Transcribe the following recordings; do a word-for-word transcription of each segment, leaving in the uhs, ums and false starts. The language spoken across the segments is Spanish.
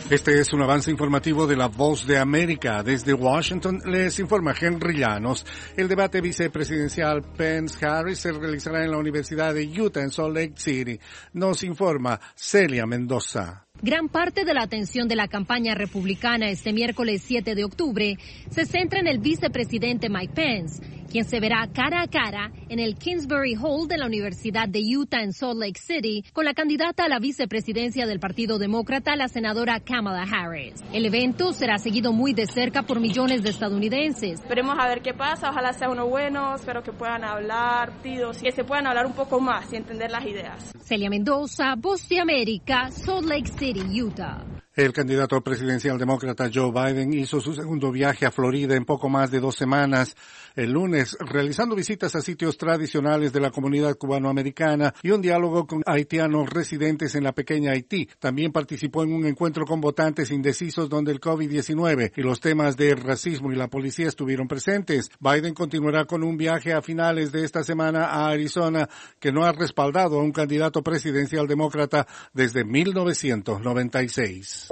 Este es un avance informativo de La Voz de América. Desde Washington les informa Henry Llanos. El debate vicepresidencial Pence-Harris se realizará en la Universidad de Utah en Salt Lake City. Nos informa Celia Mendoza. Gran parte de la atención de la campaña republicana este miércoles siete de octubre se centra en el vicepresidente Mike Pence, quien se verá cara a cara en el Kingsbury Hall de la Universidad de Utah en Salt Lake City con la candidata a la vicepresidencia del Partido Demócrata, la senadora Kamala Harris. El evento será seguido muy de cerca por millones de estadounidenses. Esperemos a ver qué pasa, ojalá sea uno bueno, espero que puedan hablar, pido, que se puedan hablar un poco más y entender las ideas. Celia Mendoza, Voz de América, Salt Lake City, Utah. El candidato presidencial demócrata Joe Biden hizo su segundo viaje a Florida en poco más de dos semanas, el lunes, realizando visitas a sitios tradicionales de la comunidad cubanoamericana y un diálogo con haitianos residentes en la pequeña Haití. También participó en un encuentro con votantes indecisos donde el COVID diecinueve y los temas de racismo y la policía estuvieron presentes. Biden continuará con un viaje a finales de esta semana a Arizona, que no ha respaldado a un candidato presidencial demócrata desde mil novecientos noventa y seis.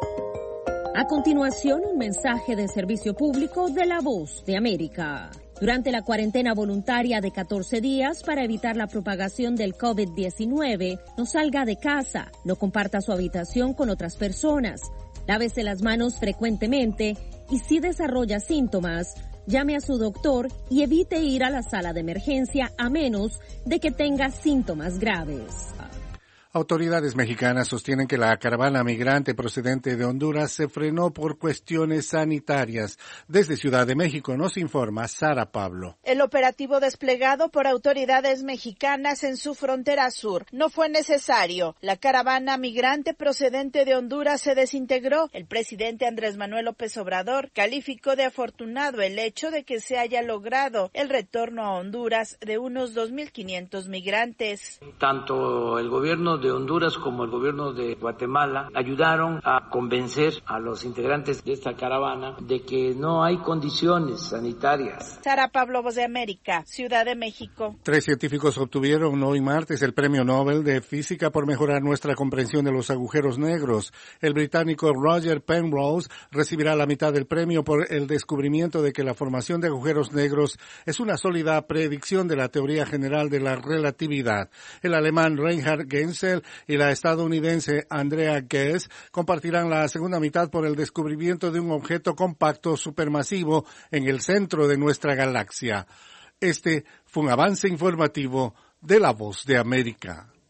A continuación, un mensaje de servicio público de La Voz de América. Durante la cuarentena voluntaria de catorce días para evitar la propagación del COVID diecinueve, no salga de casa, no comparta su habitación con otras personas, lávese las manos frecuentemente y si desarrolla síntomas, llame a su doctor y evite ir a la sala de emergencia a menos de que tenga síntomas graves. Autoridades mexicanas sostienen que la caravana migrante procedente de Honduras se frenó por cuestiones sanitarias. Desde Ciudad de México nos informa Sara Pablo. El operativo desplegado por autoridades mexicanas en su frontera sur no fue necesario. La caravana migrante procedente de Honduras se desintegró. El presidente Andrés Manuel López Obrador calificó de afortunado el hecho de que se haya logrado el retorno a Honduras de unos dos mil quinientos migrantes. Tanto el gobierno de Honduras como el gobierno de Guatemala ayudaron a convencer a los integrantes de esta caravana de que no hay condiciones sanitarias. Sara Pablo, Voz de América, Ciudad de México. Tres científicos obtuvieron hoy martes el Premio Nobel de Física por mejorar nuestra comprensión de los agujeros negros. El británico Roger Penrose recibirá la mitad del premio por el descubrimiento de que la formación de agujeros negros es una sólida predicción de la teoría general de la relatividad. El alemán Reinhard Genzel y la estadounidense Andrea Ghez compartirán la segunda mitad por el descubrimiento de un objeto compacto supermasivo en el centro de nuestra galaxia. Este fue un avance informativo de La Voz de América.